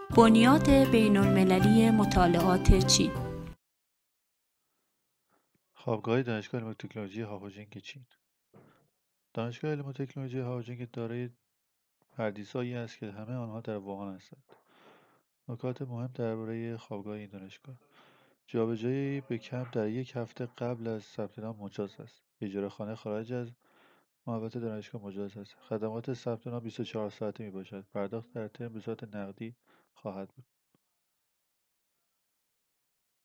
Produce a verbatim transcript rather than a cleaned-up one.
بنیاد بین‌المللی مطالعات چین. خوابگاه دانشگاه علم و تکنولوژی هاوجینگ چین. دانشگاه علم و تکنولوژی هاوجینگ دارای پردیس‌هایی است که همه آنها در ووهان هستند. نکات مهم درباره خوابگاه این دانشگاه: جابجایی به کمپ در یک هفته قبل از ثبت نام مجاز است. اجاره خانه خارج از محوطه دانشگاه مجاز است. خدمات ثبت نام بیست و چهار ساعته میباشد. پرداخت در ترم به صورت نقدی خواهد بود.